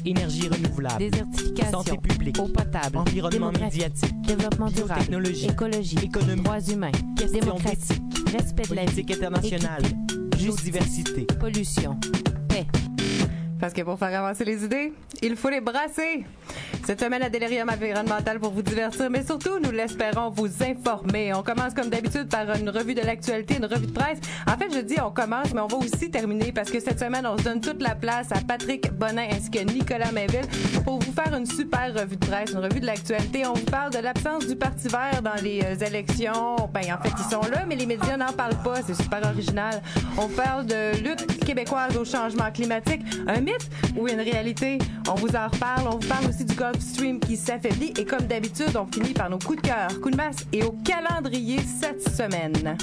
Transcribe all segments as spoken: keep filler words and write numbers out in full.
énergie renouvelable, désertification, santé publique, eau potable, environnement médiatique, développement durable, biotechnologie, écologie, économie, droits humains, questions démocratie, d'éthique, respect de la vie, politique internationale, équité, biodiversité, pollution, paix. Parce que pour faire avancer les idées, il faut les brasser. Cette semaine, la Délirium environnemental pour vous divertir, mais surtout, nous l'espérons, vous informer. On commence comme d'habitude par une revue de l'actualité, une revue de presse. En fait, je dis on commence, mais on va aussi terminer parce que cette semaine, on se donne toute la place à Patrick Bonin ainsi que Nicolas Mainville pour vous faire une super revue de presse, une revue de l'actualité. On vous parle de l'absence du Parti vert dans les euh, élections. Ben, en fait, ils sont là, mais les médias n'en parlent pas. C'est super original. On parle de lutte québécoise au changement climatique. Un mythe ou une réalité? On vous en reparle. On vous parle aussi du Gulf Stream qui s'affaiblit. Et comme d'habitude, on finit par nos coups de cœur, coups de masse et au calendrier cette semaine.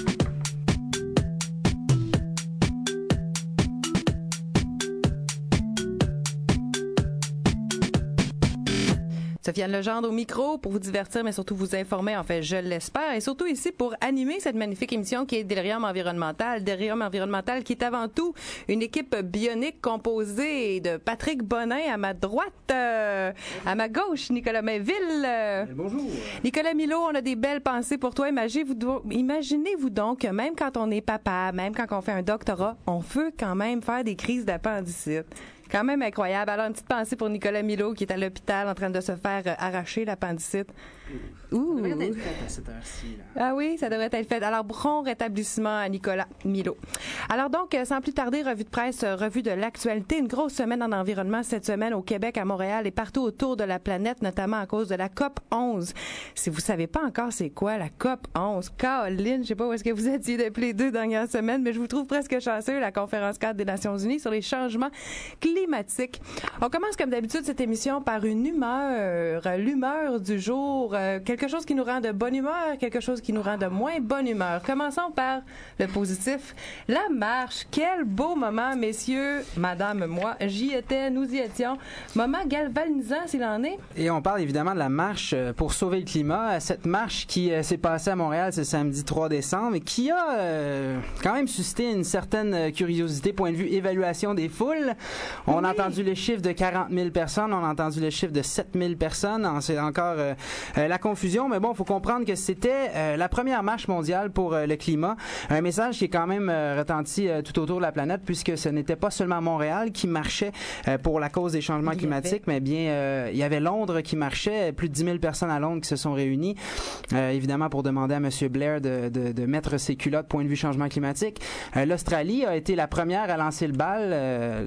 Sofiane Legendre au micro pour vous divertir, mais surtout vous informer, en fait, je l'espère, et surtout ici pour animer cette magnifique émission qui est Délirium environnemental. Délirium environnemental qui est avant tout une équipe bionique composée de Patrick Bonin à ma droite, euh, à ma gauche, Nicolas Mainville. Euh, Bonjour. Nicolas Milot, on a des belles pensées pour toi. Imaginez-vous, imaginez-vous donc que même quand on est papa, même quand on fait un doctorat, on peut quand même faire des crises d'appendicite. Quand même incroyable. Alors, une petite pensée pour Nicolas Milot qui est à l'hôpital en train de se faire euh, arracher l'appendicite. Ouh. Ça devrait être fait à cette heure-ci, là. Ah oui, ça devrait être fait. Alors, bon rétablissement à Nicolas Milot. Alors donc, euh, sans plus tarder, revue de presse, euh, revue de l'actualité. Une grosse semaine en environnement cette semaine au Québec, à Montréal et partout autour de la planète, notamment à cause de la COP onze. Si vous savez pas encore c'est quoi la COP onze, Caroline, je sais pas où est-ce que vous étiez depuis les deux dernières semaines, mais je vous trouve presque chanceux, la conférence cadre des Nations Unies sur les changements climatiques. On commence comme d'habitude cette émission par une humeur, euh, l'humeur du jour, euh, quelque chose qui nous rend de bonne humeur, quelque chose qui nous rend de moins bonne humeur. Commençons par le positif. La marche, quel beau moment, messieurs, madame, moi, j'y étais, nous y étions. Moment galvanisant s'il en est. Et on parle évidemment de la marche pour sauver le climat. Cette marche qui euh, s'est passée à Montréal ce samedi trois décembre et qui a euh, quand même suscité une certaine curiosité point de vue évaluation des foules. On Oui. a entendu les chiffres de quarante mille personnes, on a entendu les chiffres de sept mille personnes. C'est encore euh, euh, la confusion, mais bon, il faut comprendre que c'était euh, la première marche mondiale pour euh, le climat. Un message qui est quand même euh, retenti euh, tout autour de la planète, puisque ce n'était pas seulement Montréal qui marchait euh, pour la cause des changements climatiques, mais bien euh, il y avait Londres qui marchait, plus de dix mille personnes à Londres qui se sont réunies, euh, évidemment pour demander à M. Blair de, de, de mettre ses culottes point de vue changement climatique. Euh, L'Australie a été la première à lancer le bal euh,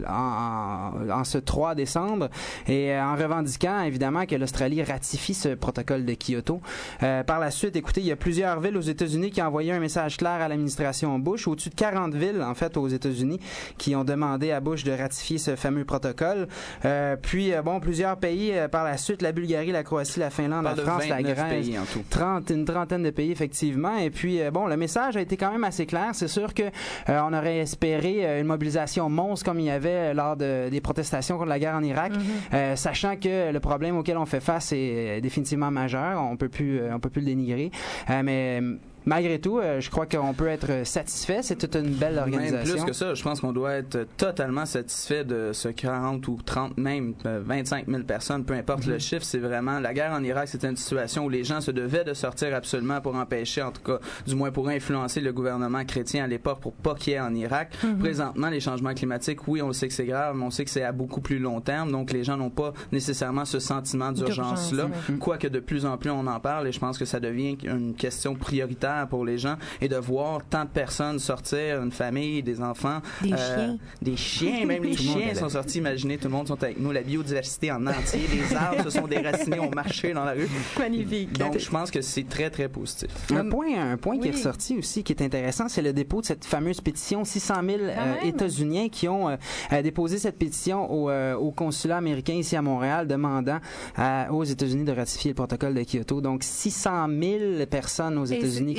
en, en, en ce trois décembre et euh, en revendiquant évidemment que l'Australie ratifie ce protocole de Kyoto. Euh, par la suite, écoutez, il y a plusieurs villes aux États-Unis qui ont envoyé un message clair à l'administration Bush, au-dessus de quarante villes en fait aux États-Unis qui ont demandé à Bush de ratifier ce fameux protocole. Euh, puis euh, bon, plusieurs pays euh, par la suite, la Bulgarie, la Croatie, la Finlande, la France, la Grèce, pays en tout. trente, une trentaine de pays effectivement. Et puis euh, bon, le message a été quand même assez clair. C'est sûr que euh, on aurait espéré euh, une mobilisation monstre comme il y avait euh, lors de, des protestations contre la guerre en Irak, mm-hmm. euh, sachant que le problème auquel on fait face est définitivement majeur. On peut plus, euh, on peut plus le dénigrer. Euh, mais malgré tout, euh, je crois qu'on peut être satisfait. C'est toute une belle organisation. Même plus que ça, je pense qu'on doit être totalement satisfait de ce quarante ou trente, même vingt-cinq mille personnes, peu importe mm-hmm. le chiffre. C'est vraiment, la guerre en Irak, c'était une situation où les gens se devaient de sortir absolument pour empêcher, en tout cas, du moins pour influencer le gouvernement chrétien à l'époque pour pas qu'il y ait en Irak. Mm-hmm. Présentement, les changements climatiques, oui, on sait que c'est grave, mais on sait que c'est à beaucoup plus long terme. Donc, les gens n'ont pas nécessairement ce sentiment d'urgence-là. Mm-hmm. Quoique de plus en plus on en parle et je pense que ça devient une question prioritaire pour les gens et de voir tant de personnes sortir, une famille, des enfants, des euh, chiens, des chiens, même les chiens sont sortis. Imaginez, tout le monde sont avec nous, la biodiversité en entier, les arbres se sont déracinés, ont marché dans la rue. Magnifique. Donc, je pense que c'est très très positif. Un point, un point oui. qui est ressorti aussi, qui est intéressant, c'est le dépôt de cette fameuse pétition. six cent mille euh, États-Uniens qui ont euh, déposé cette pétition au, euh, au consulat américain ici à Montréal, demandant à, aux États-Unis de ratifier le protocole de Kyoto. Donc, six cent mille personnes aux États-Unis qui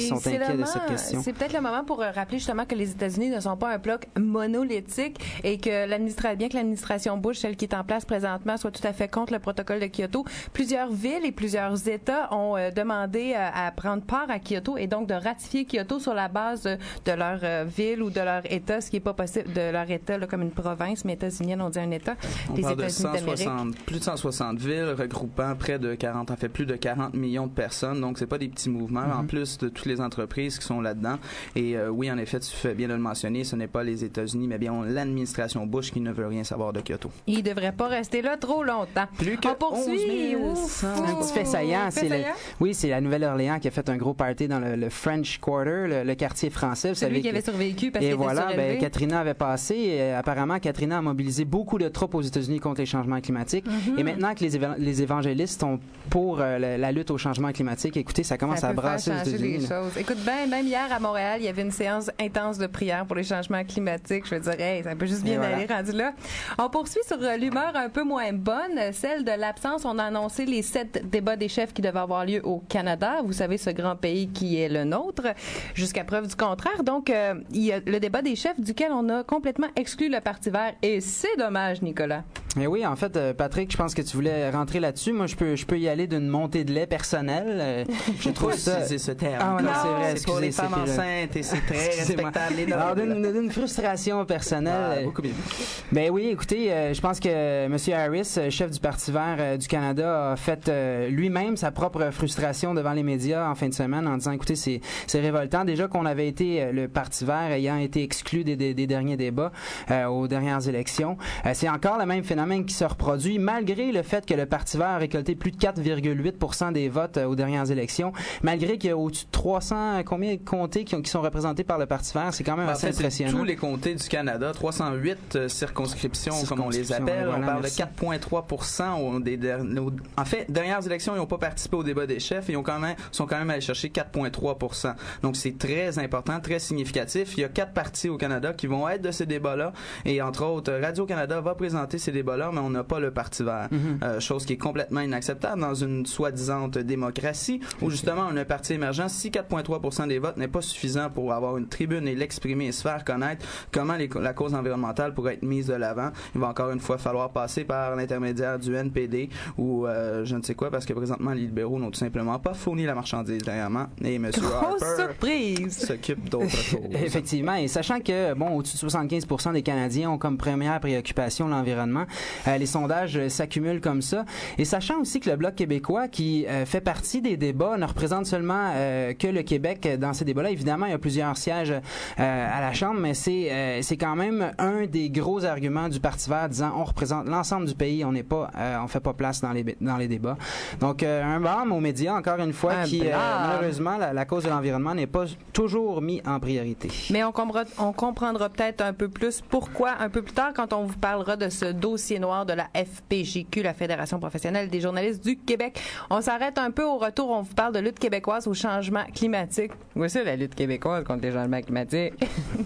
qui sont c'est inquiets le de cette moment- question. C'est peut-être le moment pour euh, rappeler justement que les États-Unis ne sont pas un bloc monolithique et que l'administration, bien que l'administration Bush, celle qui est en place présentement, soit tout à fait contre le protocole de Kyoto, plusieurs villes et plusieurs États ont euh, demandé euh, à prendre part à Kyoto et donc de ratifier Kyoto sur la base de, de leur euh, ville ou de leur État, ce qui n'est pas possible de leur État là, comme une province, mais États-Unis, on dit un État. On les parle de États-Unis d'Amérique. cent soixante, plus de cent soixante villes regroupant près de quarante, en fait plus de quarante millions de personnes. Donc c'est pas des petits mouvements. Mm-hmm. En plus de toutes les entreprises qui sont là-dedans. Et euh, oui, en effet, tu fais bien de le mentionner, ce n'est pas les États-Unis, mais bien l'administration Bush qui ne veut rien savoir de Kyoto. Il devrait pas rester là trop longtemps. Plus que on poursuit. onze mille Ouf, Un petit fait saillant, fait c'est le, saillant? oui, c'est la Nouvelle-Orléans qui a fait un gros party dans le, le French Quarter, le, le quartier français. Vous Celui savez qui avait que- survécu parce Et qu'il voilà, était ben, surélevé. Katrina avait passé. Et, euh, apparemment, Katrina a mobilisé beaucoup de troupes aux États-Unis contre les changements climatiques. Mm-hmm. Et maintenant que les, éva- les évangélistes sont pour euh, la, la lutte au changement climatique, écoutez, ça commence Ça à peut faire brasser aux changer les États-Unis. là. choses. Écoute, ben, même hier à Montréal, il y avait une séance intense de prière pour les changements climatiques. Je veux dire, hey, ça peut juste bien Et voilà. aller rendu là. On poursuit sur euh, l'humeur un peu moins bonne, celle de l'absence. On a annoncé les sept débats des chefs qui devaient avoir lieu au Canada. Vous savez, ce grand pays qui est le nôtre, jusqu'à preuve du contraire. Donc, euh, il y a le débat des chefs duquel on a complètement exclu le Parti vert. Et c'est dommage, Nicolas. Mais oui, en fait, euh, Patrick, je pense que tu voulais rentrer là-dessus. Moi, je peux, je peux y aller d'une montée de lait personnelle. Euh, je trouve Faut ça. utiliser ce terme. Ah, ouais, non, c'est vrai, C'est pour les excusez, femmes c'était le- enceintes et c'est très Excusez-moi. respectable. et Alors, noble. d'une, d'une frustration personnelle. Ah, euh, beaucoup bien. Ben oui, écoutez, euh, je pense que M. Harris, euh, chef du Parti vert euh, du Canada, a fait euh, lui-même sa propre frustration devant les médias en fin de semaine en disant, écoutez, c'est, c'est révoltant. Déjà qu'on avait été, euh, le Parti vert ayant été exclu des, des, des derniers débats euh, aux dernières élections, euh, c'est encore le même phénomène qui se reproduit, malgré le fait que le Parti vert a récolté plus de quatre virgule huit pour cent des votes euh, aux dernières élections, malgré qu'il y a au-dessus de trois cents, euh, combien de comtés qui, ont- qui sont représentés par le Parti vert, c'est quand même En assez fait, c'est impressionnant. tous les comtés du Canada, trois cent huit euh, circonscriptions, comme on les Circonscriptions, appelle. voilà, on parle merci. de quatre virgule trois pour cent au- des derniers. En fait, dernières élections, ils n'ont pas participé au débat des chefs. Ils ont quand même, sont quand même allés chercher quatre virgule trois pour cent. Donc, c'est très important, très significatif. Il y a quatre partis au Canada qui vont être de ces débats-là. Et entre autres, Radio-Canada va présenter ces débats-là, mais on n'a pas le Parti vert. Mm-hmm. Euh, chose qui est complètement inacceptable dans une soi-disant démocratie où justement on a un parti émergent. Si quatre virgule trois pour cent des votes n'est pas suffisant pour avoir une tribune et l'exprimer et se faire connaître comment les, la cause environnementale pourrait être mise de l'avant, il va encore une fois falloir passer par l'intermédiaire du N P D ou euh, je ne sais quoi, parce que présentement les libéraux n'ont tout simplement pas fourni la marchandise dernièrement et M. Grosse Harper surprise! s'occupe d'autres choses. Effectivement, et sachant que, bon, au-dessus de soixante-quinze pour cent des Canadiens ont comme première préoccupation l'environnement, euh, les sondages euh, s'accumulent comme ça, et sachant aussi que le Bloc québécois, qui euh, fait partie des débats, ne représente seulement euh, que le Québec dans ces débats-là. Évidemment, il y a plusieurs sièges euh, à la Chambre, mais c'est euh, c'est quand même un des gros arguments du Parti vert, disant on représente l'ensemble du pays, on n'est pas, euh, on fait pas place dans les dans les débats. Donc, euh, un blâme aux médias, encore une fois, Un qui, euh, blâme. malheureusement, la, la cause de l'environnement n'est pas toujours mis en priorité. Mais on comprendra, on comprendra peut-être un peu plus pourquoi un peu plus tard quand on vous parlera de ce dossier noir de la F P J Q, la Fédération professionnelle des journalistes du Québec. On s'arrête un peu au retour, on vous parle de lutte québécoise au changement climatique. Voici la lutte québécoise contre les changements climatiques.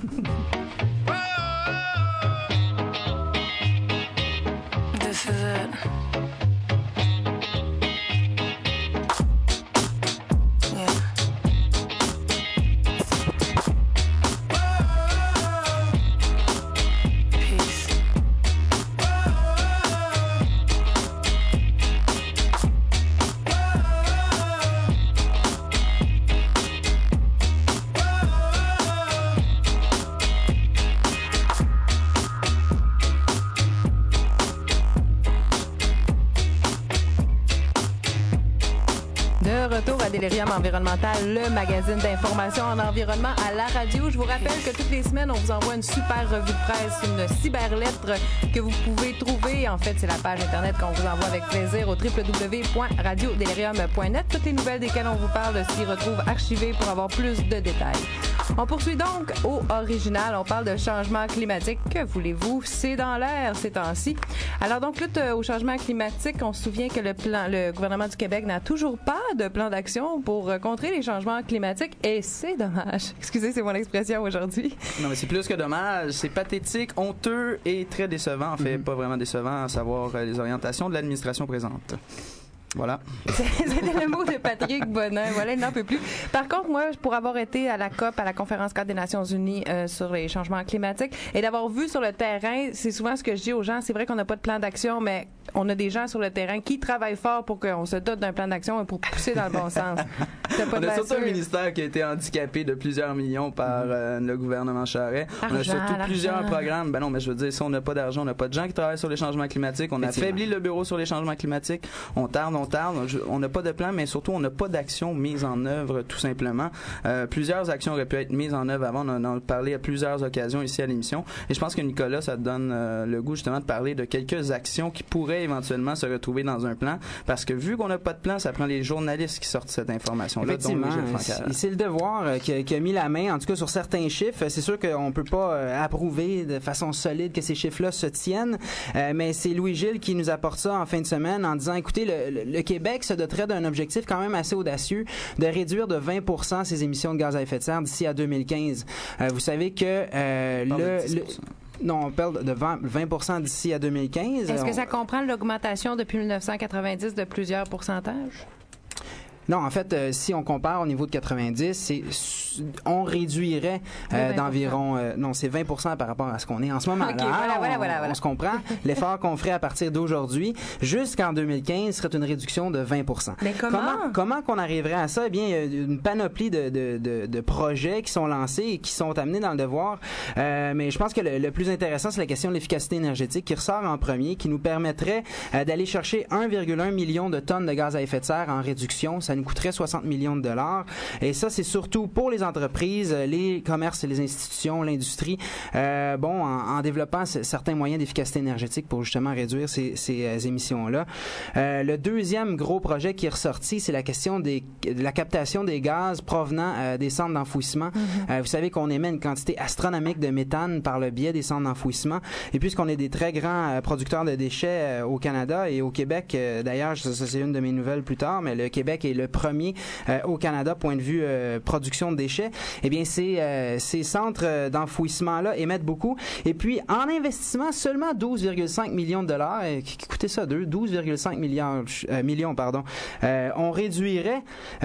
This is it. Yeah. Peace. De retour à Delirium Environnemental, le magazine d'information en environnement à la radio. Je vous rappelle que toutes les semaines, on vous envoie une super revue de presse, une cyberlettre que vous pouvez trouver. En fait, c'est la page Internet qu'on vous envoie avec plaisir au w w w point radio delirium point net. Toutes les nouvelles desquelles on vous parle s'y retrouvent archivées pour avoir plus de détails. On poursuit donc au original. On parle de changement climatique. Que voulez-vous? C'est dans l'air ces temps-ci. Alors donc, lutte au changement climatique, on se souvient que le plan, le gouvernement du Québec n'a toujours pas de plan d'action pour contrer les changements climatiques et c'est dommage. Excusez, c'est mon expression aujourd'hui. Non, mais c'est plus que dommage. C'est pathétique, honteux et très décevant. En fait, Mm-hmm. pas vraiment décevant à savoir euh, les orientations de l'administration présente. Voilà. C'était le mot de Patrick Bonin. Voilà, il n'en peut plus. Par contre, moi, pour avoir été à la C O P, à la conférence cadre des Nations Unies euh, sur les changements climatiques, et d'avoir vu sur le terrain, c'est souvent ce que je dis aux gens, c'est vrai qu'on n'a pas de plan d'action, mais on a des gens sur le terrain qui travaillent fort pour qu'on se dote d'un plan d'action et pour pousser dans le bon sens. Pas on a surtout un ministère qui a été handicapé de plusieurs millions par euh, le gouvernement Charest. Argent, on a surtout l'argent. plusieurs programmes. Ben non, mais je veux dire, si on n'a pas d'argent, on n'a pas de gens qui travaillent sur les changements climatiques. On affaiblit le bureau sur les changements climatiques. On tarde, on tarde. On n'a pas de plan, mais surtout, on n'a pas d'action mise en œuvre, tout simplement. Euh, plusieurs actions auraient pu être mises en œuvre avant. On en a parlé à plusieurs occasions ici à l'émission. Et je pense que Nicolas, ça te donne euh, le goût justement de parler de quelques actions qui pourraient éventuellement se retrouver dans un plan. Parce que vu qu'on n'a pas de plan, ça prend les journalistes qui sortent cette information-là. Effectivement. Et c'est le devoir euh, qui, a, qui a mis la main, en tout cas sur certains chiffres. C'est sûr qu'on peut pas euh, approuver de façon solide que ces chiffres-là se tiennent, euh, mais c'est Louis-Gilles qui nous apporte ça en fin de semaine en disant, écoutez, le, le, le Québec se doterait d'un objectif quand même assez audacieux de réduire de vingt pour cent ses émissions de gaz à effet de serre d'ici à deux mille quinze. Euh, vous savez que euh, le... le Non, on parle de vingt pour cent d'ici à deux mille quinze. Est-ce on... que ça comprend l'augmentation depuis mille neuf cent quatre-vingt-dix de plusieurs pourcentages? Non, en fait, euh, si on compare au niveau de quatre-vingt-dix, c'est on réduirait euh, d'environ euh, non, c'est vingt pour cent par rapport à ce qu'on est en ce moment. Okay, là, voilà, on, voilà, voilà, voilà. on se comprend. L'effort qu'on ferait à partir d'aujourd'hui jusqu'en deux mille quinze serait une réduction de vingt pour cent. Mais comment Comment, comment qu'on arriverait à ça? Eh bien, il y a une panoplie de, de, de, de projets qui sont lancés et qui sont amenés dans le devoir. Euh, mais je pense que le, le plus intéressant, c'est la question de l'efficacité énergétique qui ressort en premier, qui nous permettrait euh, d'aller chercher un virgule un million de tonnes de gaz à effet de serre en réduction. Ça nous coûterait soixante millions de dollars. Et ça, c'est surtout pour les entreprises, les commerces et les institutions, l'industrie, euh, bon, en, en développant c- certains moyens d'efficacité énergétique pour justement réduire ces, ces euh, émissions-là. Euh, le deuxième gros projet qui est ressorti, c'est la question des, de la captation des gaz provenant euh, des centres d'enfouissement. Mm-hmm. Euh, vous savez qu'on émet une quantité astronomique de méthane par le biais des centres d'enfouissement. Et puisqu'on est des très grands euh, producteurs de déchets euh, au Canada et au Québec, euh, d'ailleurs, ça, ça c'est une de mes nouvelles plus tard, mais le Québec est le premier Euh, au Canada, point de vue euh, production de déchets, eh bien, ces, euh, ces centres euh, d'enfouissement-là émettent beaucoup. Et puis, en investissement, seulement douze virgule cinq millions de dollars, euh, qui coûtait ça, douze virgule cinq milliards, euh, millions, pardon, euh, on réduirait,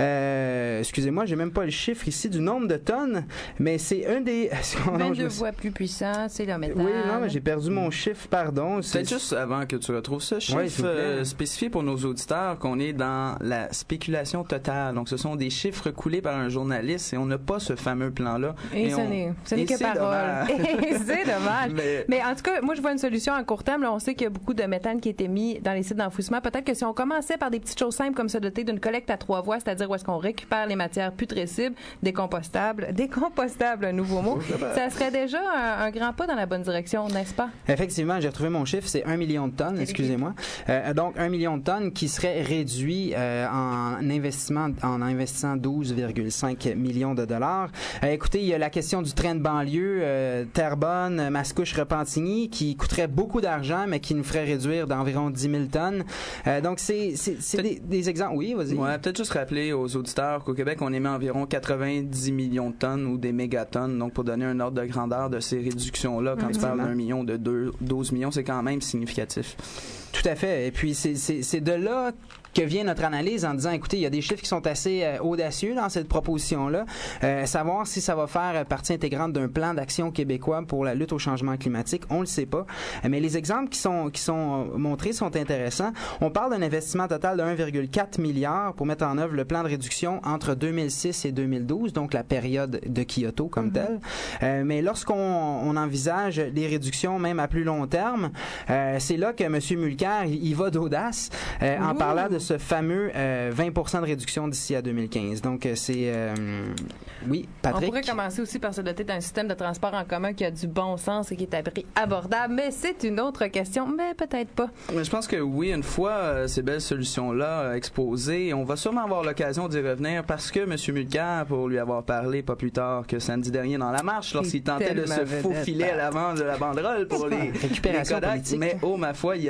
euh, excusez-moi, j'ai même pas le chiffre ici du nombre de tonnes, mais c'est un des... vingt-deux fois plus puissant, c'est le méthane. Oui, non, mais j'ai perdu mon chiffre, pardon. Peut-être juste avant que tu retrouves ce chiffre, ouais, euh, spécifié pour nos auditeurs qu'on est dans la spéculation totale. Donc, ce sont des chiffres coulés par un journaliste et on n'a pas ce fameux plan-là. Et, et ce on... n'est, ce n'est et que c'est parole. Et c'est dommage. Mais... Mais en tout cas, moi, je vois une solution à court terme. Là, on sait qu'il y a beaucoup de méthane qui a été mis dans les sites d'enfouissement. Peut-être que si on commençait par des petites choses simples comme se doter d'une collecte à trois voies, c'est-à-dire où est-ce qu'on récupère les matières putrescibles, décompostables, décompostables, un nouveau mot, ça serait déjà un, un grand pas dans la bonne direction, n'est-ce pas? Effectivement, j'ai retrouvé mon chiffre, c'est un million de tonnes, excusez-moi. Euh, donc, un million de tonnes qui serait réduit euh, en investissement, en investissant douze virgule cinq millions de dollars. Euh, écoutez, il y a la question du train de banlieue, euh, Terrebonne, Mascouche, Repentigny, qui coûterait beaucoup d'argent, mais qui nous ferait réduire d'environ dix mille tonnes. Euh, donc, c'est, c'est, c'est des, des exemples. Oui, vas-y. Ouais, peut-être juste rappeler aux auditeurs qu'au Québec, on émet environ quatre-vingt-dix millions de tonnes ou des mégatonnes. Donc, pour donner un ordre de grandeur de ces réductions-là, quand mm-hmm. tu parles d'un million, de deux, douze millions, c'est quand même significatif. Tout à fait. Et puis, c'est, c'est, c'est de là que vient notre analyse en disant, écoutez, il y a des chiffres qui sont assez euh, audacieux dans cette proposition-là. Euh, savoir si ça va faire partie intégrante d'un plan d'action québécois pour la lutte au changement climatique, on le sait pas. Mais les exemples qui sont qui sont montrés sont intéressants. On parle d'un investissement total de un virgule quatre milliard pour mettre en œuvre le plan de réduction entre deux mille six et deux mille douze, donc la période de Kyoto comme mm-hmm. telle. Euh, mais lorsqu'on on envisage des réductions même à plus long terme, euh, c'est là que M. Mulcair il, il va d'audace euh, en parlant de ce fameux euh, vingt pour cent de réduction d'ici à deux mille quinze. Donc, euh, c'est... Euh, oui, Patrick? On pourrait commencer aussi par se doter d'un système de transport en commun qui a du bon sens et qui est à prix abordable, mais c'est une autre question, mais peut-être pas. Mais je pense que oui, une fois euh, ces belles solutions-là euh, exposées, on va sûrement avoir l'occasion d'y revenir parce que M. Mulcair, pour lui avoir parlé pas plus tard que samedi dernier dans la marche, lorsqu'il tentait de se faufiler à l'avant de la banderole pour les, récupération les Kodak, politique. mais oh ma foi, il y avait un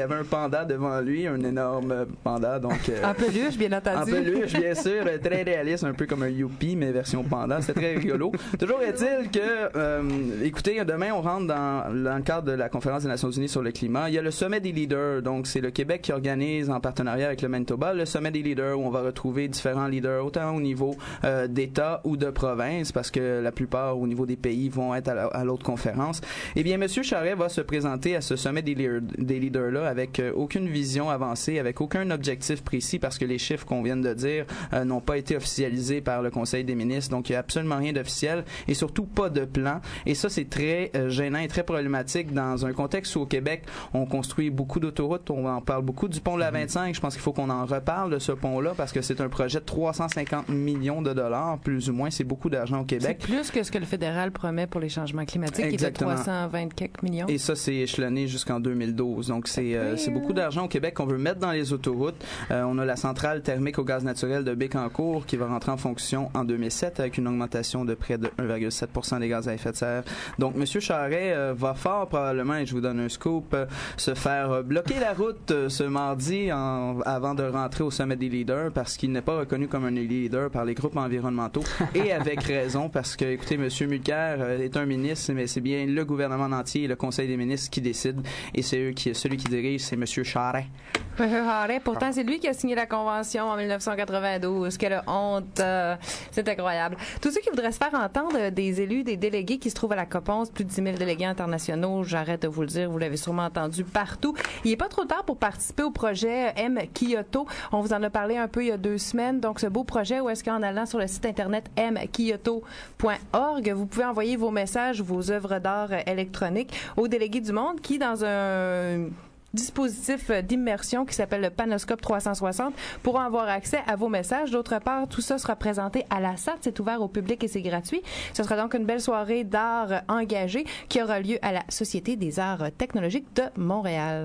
panda devant lui, un énorme panda. Donc, euh, en peluche, bien entendu. En peluche, bien sûr, très réaliste, un peu comme un Youpi, mais version panda. C'est très rigolo. Toujours est-il que, euh, écoutez, demain, on rentre dans, dans le cadre de la conférence des Nations Unies sur le climat. Il y a le sommet des leaders. Donc, c'est le Québec qui organise, en partenariat avec le Manitoba, le sommet des leaders où on va retrouver différents leaders, autant au niveau euh, d'État ou de province, parce que la plupart, au niveau des pays, vont être à, la, à l'autre conférence. Eh bien, M. Charest va se présenter à ce sommet des, leaders, des leaders-là avec euh, aucune vision avancée, avec aucun objectif précis, parce que les chiffres qu'on vient de dire euh, n'ont pas été officialisés par le Conseil des ministres. Donc, il n'y a absolument rien d'officiel et surtout pas de plan. Et ça, c'est très euh, gênant et très problématique dans un contexte où au Québec, on construit beaucoup d'autoroutes, on en parle beaucoup du pont de la vingt-cinq. Je pense qu'il faut qu'on en reparle de ce pont-là parce que c'est un projet de trois cent cinquante millions de dollars, plus ou moins. C'est beaucoup d'argent au Québec. C'est plus que ce que le fédéral promet pour les changements climatiques, Exactement. qui est de trois cent vingt quelques millions. Et ça, c'est échelonné jusqu'en deux mille douze. Donc, c'est, euh, c'est beaucoup d'argent au Québec qu'on veut mettre dans les autoroutes. Euh, on a la centrale thermique au gaz naturel de Bécancour qui va rentrer en fonction en deux mille sept avec une augmentation de près de un virgule sept pour cent des gaz à effet de serre. Donc, M. Charest euh, va fort probablement, et je vous donne un scoop, euh, se faire euh, bloquer la route euh, ce mardi en, avant de rentrer au sommet des leaders parce qu'il n'est pas reconnu comme un leader par les groupes environnementaux et avec raison parce que, écoutez, M. Mulcair euh, est un ministre, mais c'est bien le gouvernement entier et le Conseil des ministres qui décident et c'est eux qui, celui qui dirige, c'est M. Charest. Pourtant, c'est lui qui a signé la convention en dix-neuf cent quatre-vingt-douze. Quelle honte! Euh, c'est incroyable. Tous ceux qui voudraient se faire entendre, euh, des élus, des délégués qui se trouvent à la COPONS, plus de dix mille délégués internationaux, j'arrête de vous le dire, vous l'avez sûrement entendu partout. Il n'est pas trop tard pour participer au projet M Kyoto. On vous en a parlé un peu il y a deux semaines. Donc, ce beau projet où est-ce qu'en allant sur le site internet m kyoto point org, vous pouvez envoyer vos messages, vos œuvres d'art euh, électroniques aux délégués du monde qui, dans un dispositif d'immersion qui s'appelle le Panoscope trois cent soixante pourront avoir accès à vos messages. D'autre part, tout ça sera présenté à la S A T. C'est ouvert au public et c'est gratuit. Ce sera donc une belle soirée d'art engagé qui aura lieu à la Société des arts technologiques de Montréal.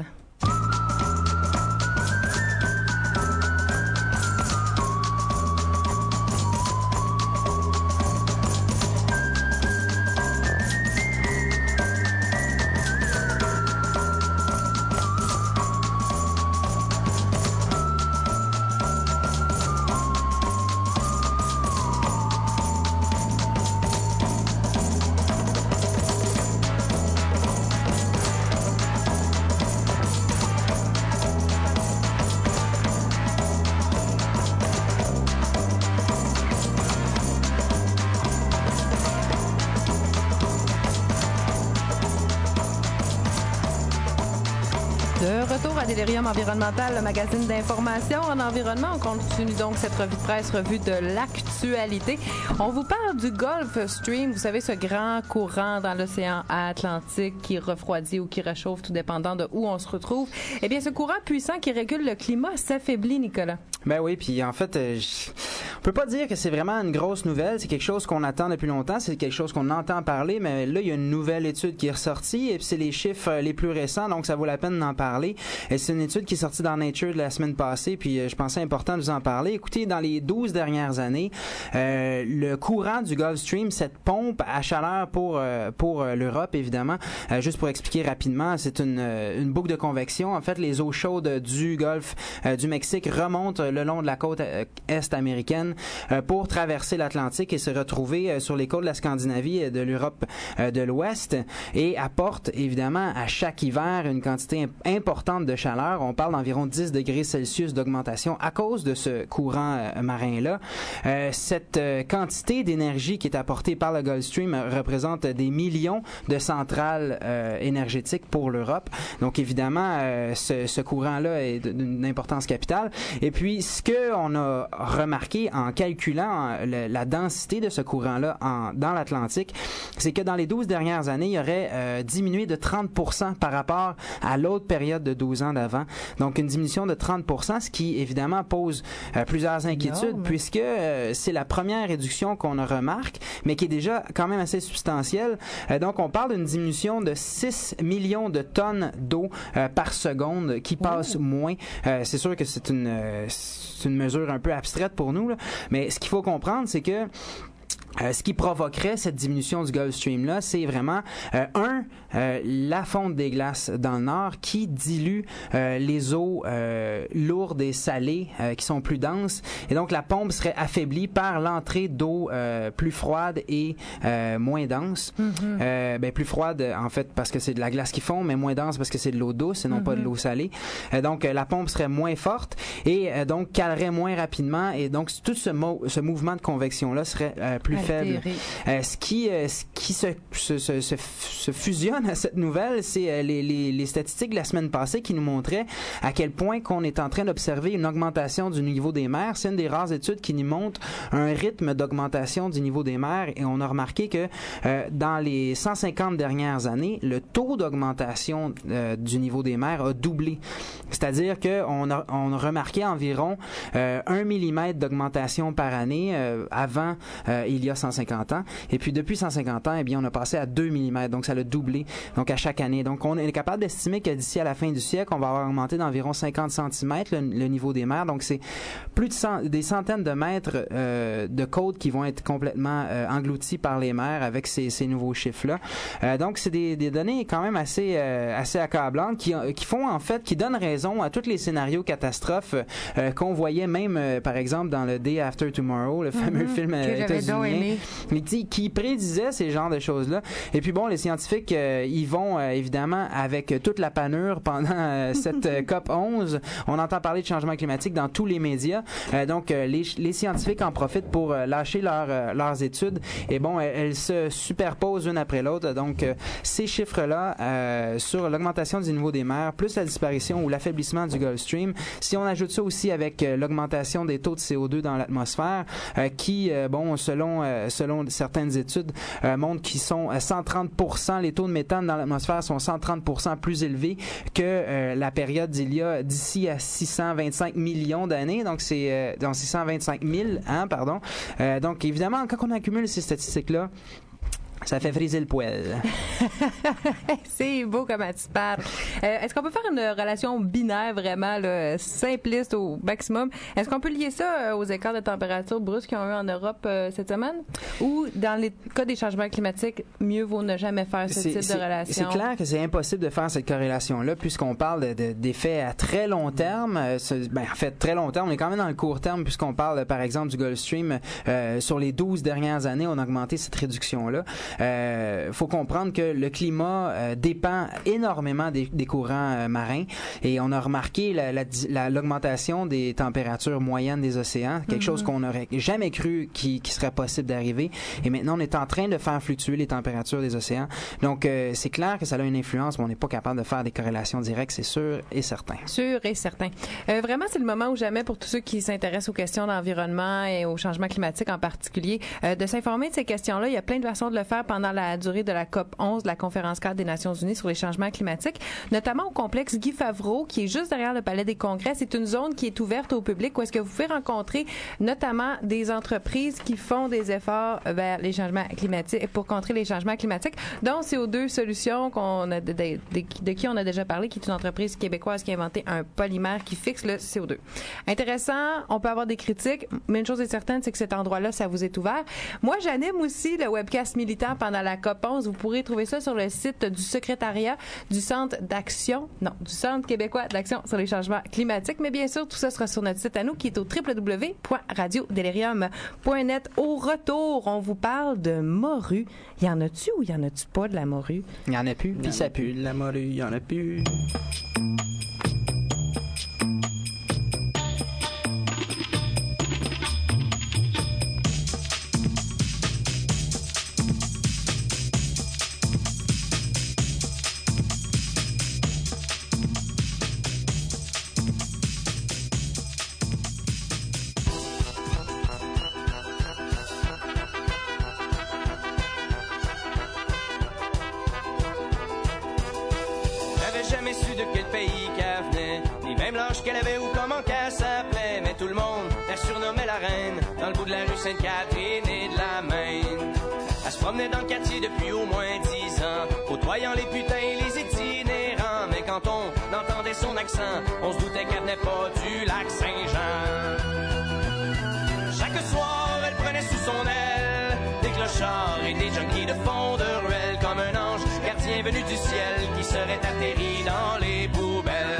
De retour à Delirium Environnemental, le magazine d'information en environnement. On continue donc cette revue de presse, revue de l'actualité. On vous parle du Gulf Stream, vous savez, ce grand courant dans l'océan Atlantique qui refroidit ou qui réchauffe, tout dépendant de où on se retrouve. Eh bien, ce courant puissant qui régule le climat s'affaiblit, Nicolas. Ben oui, puis en fait, euh, je... on peut pas dire que c'est vraiment une grosse nouvelle. C'est quelque chose qu'on attend depuis longtemps. C'est quelque chose qu'on entend parler, mais là, il y a une nouvelle étude qui est ressortie et puis c'est les chiffres les plus récents, donc ça vaut la peine d'en parler. Et c'est une étude qui est sortie dans Nature de la semaine passée, puis euh, je pensais important de vous en parler. Écoutez, dans les douze dernières années, euh, le courant du Gulf Stream, cette pompe à chaleur pour euh, pour euh, l'Europe, évidemment, euh, juste pour expliquer rapidement, c'est une euh, une boucle de convection. En fait, les eaux chaudes du Golfe euh, du Mexique remontent le long de la côte euh, est américaine euh, pour traverser l'Atlantique et se retrouver euh, sur les côtes de la Scandinavie et de l'Europe euh, de l'Ouest et apportent évidemment à chaque hiver une quantité imp- importante de chaleur. On parle d'environ dix degrés Celsius d'augmentation à cause de ce courant euh, marin-là. Euh, cette euh, quantité d'énergie qui est apportée par le Gulf Stream euh, représente des millions de centrales euh, énergétiques pour l'Europe. Donc évidemment, euh, ce, ce courant-là est d'une importance capitale. Et puis, ce qu'on a remarqué en calculant le, la densité de ce courant-là en, dans l'Atlantique, c'est que dans les douze dernières années, il aurait euh, diminué de trente pour cent par rapport à l'autre période de douze ans d'avant. Donc, une diminution de trente pour cent, ce qui, évidemment, pose euh, plusieurs inquiétudes, énorme, puisque euh, c'est la première réduction qu'on remarque, mais qui est déjà quand même assez substantielle. Euh, donc, on parle d'une diminution de six millions de tonnes d'eau euh, par seconde qui passe oh. moins. Euh, c'est sûr que c'est une, euh, c'est une mesure un peu abstraite pour nous, là, mais ce qu'il faut comprendre, c'est que Euh, ce qui provoquerait cette diminution du Gulf Stream là, c'est vraiment euh, un euh, la fonte des glaces dans le nord qui dilue euh, les eaux euh, lourdes et salées euh, qui sont plus denses, et donc la pompe serait affaiblie par l'entrée d'eau euh, plus froide et euh, moins dense. Mm-hmm. Euh, ben plus froide en fait parce que c'est de la glace qui fond, mais moins dense parce que c'est de l'eau douce et non mm-hmm. pas de l'eau salée. Euh, donc euh, la pompe serait moins forte et euh, donc calerait moins rapidement, et donc tout ce, mo- ce mouvement de convection là serait euh, plus faible. Euh, ce qui, euh, ce qui se, se, se, se, se fusionne à cette nouvelle, c'est euh, les, les, les statistiques de la semaine passée qui nous montraient à quel point qu'on est en train d'observer une augmentation du niveau des mers. C'est une des rares études qui nous montre un rythme d'augmentation du niveau des mers, et on a remarqué que euh, dans les cent cinquante dernières années, le taux d'augmentation euh, du niveau des mers a doublé. C'est-à-dire qu'on a, on a remarqué environ euh, un millimètre d'augmentation par année euh, avant, euh, il y a cent cinquante ans. Et puis, depuis cent cinquante ans, eh bien, on a passé à deux millimètres. Donc, ça l'a doublé. Donc, à chaque année. Donc, on est capable d'estimer que d'ici à la fin du siècle, on va avoir augmenté d'environ cinquante centimètres le, le niveau des mers. Donc, c'est plus de cent, des centaines de mètres euh, de côtes qui vont être complètement euh, engloutis par les mers avec ces, ces nouveaux chiffres-là. Euh, donc, c'est des, des données quand même assez, euh, assez accablantes qui, qui font, en fait, qui donnent raison à tous les scénarios catastrophes euh, qu'on voyait même, euh, par exemple, dans le Day After Tomorrow, le fameux mm-hmm. film euh, états-unien. Qui, qui prédisait ces genres de choses-là. Et puis bon, les scientifiques, euh, ils vont euh, évidemment avec toute la panure pendant euh, cette euh, COP onze. On entend parler de changement climatique dans tous les médias. Euh, donc, euh, les, les scientifiques en profitent pour euh, lâcher leur, euh, leurs études. Et bon, elles, elles se superposent une après l'autre. Donc, euh, ces chiffres-là euh, sur l'augmentation du niveau des mers, plus la disparition ou l'affaiblissement du Gulf Stream, si on ajoute ça aussi avec euh, l'augmentation des taux de C O deux dans l'atmosphère, euh, qui, euh, bon, selon euh, selon certaines études euh, montrent qu'ils sont à cent trente pour cent, les taux de méthane dans l'atmosphère sont cent trente pour cent plus élevés que euh, la période d'il y a d'ici à six cent vingt-cinq millions d'années. Donc c'est euh, donc six cent vingt-cinq mille, hein, pardon. Euh, donc évidemment, quand on accumule ces statistiques-là, ça fait friser le poil. C'est beau comment tu parles. Euh, est-ce qu'on peut faire une relation binaire vraiment là, simpliste au maximum? Est-ce qu'on peut lier ça euh, aux écarts de température brusques qu'ils ont eu en Europe euh, cette semaine? Ou dans les cas des changements climatiques, mieux vaut ne jamais faire ce c'est, type c'est, de relation? C'est clair que c'est impossible de faire cette corrélation-là puisqu'on parle de, de, d'effets à très long terme. Euh, ben, en fait, très long terme, on est quand même dans le court terme puisqu'on parle, par exemple, du Gulf Stream. Euh, sur les douze dernières années, on a augmenté cette réduction-là. Euh, faut comprendre que le climat euh, dépend énormément des, des courants euh, marins, et on a remarqué la, la, la, l'augmentation des températures moyennes des océans, quelque mm-hmm. chose qu'on n'aurait jamais cru qui, qui serait possible d'arriver, et maintenant on est en train de faire fluctuer les températures des océans. Donc euh, c'est clair que ça a une influence, mais on n'est pas capable de faire des corrélations directes, c'est sûr et certain. Sûr et certain. Euh, vraiment, c'est le moment ou jamais pour tous ceux qui s'intéressent aux questions d'environnement et au changement climatique en particulier, euh, de s'informer de ces questions-là. Il y a plein de façons de le faire pendant la durée de la COP onze, de la conférence cadre des Nations Unies sur les changements climatiques, notamment au complexe Guy Favreau, qui est juste derrière le Palais des Congrès. C'est une zone qui est ouverte au public où est-ce que vous pouvez rencontrer notamment des entreprises qui font des efforts vers les changements climatiques, pour contrer les changements climatiques, dont C O deux Solutions, qu'on a de, de, de, de qui on a déjà parlé, qui est une entreprise québécoise qui a inventé un polymère qui fixe le C O deux. Intéressant, on peut avoir des critiques, mais une chose est certaine, c'est que cet endroit-là, ça vous est ouvert. Moi, j'anime aussi le webcast militant pendant la COP onze. Vous pourrez trouver ça sur le site du secrétariat du Centre d'action, non, du Centre québécois d'action sur les changements climatiques. Mais bien sûr, tout ça sera sur notre site à nous, qui est au w w w point radio delirium point net. Au retour, on vous parle de morue. Y en a-tu ou y en a-tu pas de la morue? Il y en a plus, puis ça pue. La morue, il y en a plus. Sainte-Catherine et de la Maine. Elle se promenait dans le quartier depuis au moins dix ans, côtoyant les putains et les itinérants. Mais quand on entendait son accent, on se doutait qu'elle venait pas du lac Saint-Jean. Chaque soir, elle prenait sous son aile des clochards et des junkies de fond de ruelle, comme un ange gardien venu du ciel qui serait atterri dans les poubelles.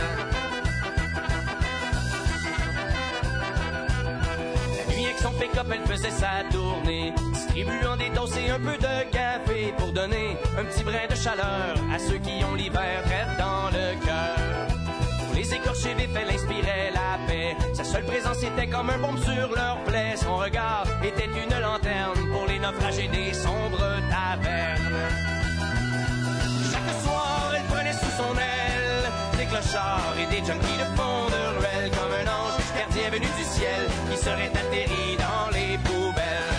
La nuit avec son pick-up, elle faisait sa tournée, distribuant des doses et un peu de café pour donner un petit brin de chaleur à ceux qui ont l'hiver traite dans le cœur. Les écorchés vifs, elle inspirait la paix. Sa seule présence était comme un baume sur leurs plaies. Son regard était une lanterne pour les naufragés des sombres tavernes. Chaque soir, elle prenait sous son aile des clochards et des junkies de fond de ruelle, comme un ange gardien venu du ciel qui serait atterri dans les poubelles.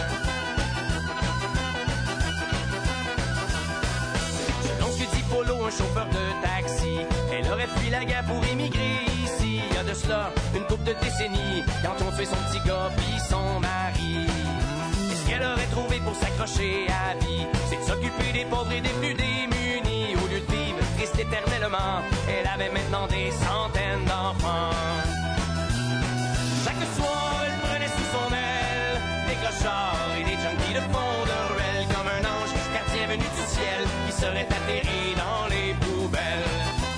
Selon ce que dit Polo, un chauffeur de taxi, elle aurait fui la guerre pour émigrer ici. Il y a de cela une couple de décennies, quand on fait son petit gars pis son mari. Et ce qu'elle aurait trouvé pour s'accrocher à vie, c'est de s'occuper des pauvres et des plus démunis. Au lieu de vivre triste éternellement, elle avait maintenant des centaines d'enfants. Chaque soir, elle prenait sous son aile des clochards et des junkies de fond de ruelle, comme un ange gardien venu du ciel qui serait atterri dans les poubelles.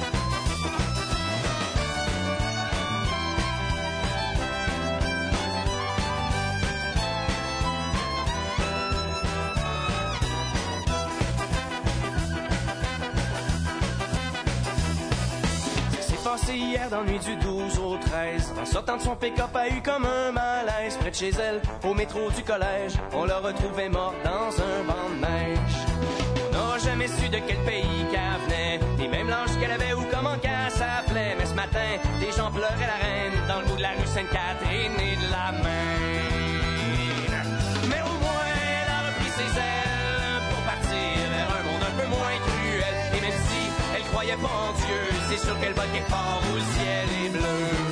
Passé hier dans la nuit du douze au treize, en sortant de son pick-up a eu comme un malaise près de chez elle, au métro du collège. On l'a retrouvée morte dans un banc de neige. On n'aura jamais su de quel pays qu'elle venait, ni même l'âge qu'elle avait ou comment qu'elle s'appelait. Mais ce matin, des gens pleuraient la reine dans le bout de la rue Sainte-Catherine et de la Maine. Mais au moins, elle a repris ses ailes pour partir vers un monde un peu moins cruel. Et même si elle croyait pas en Dieu, c'est sûr qu'elle va quelque part où le ciel est bleu.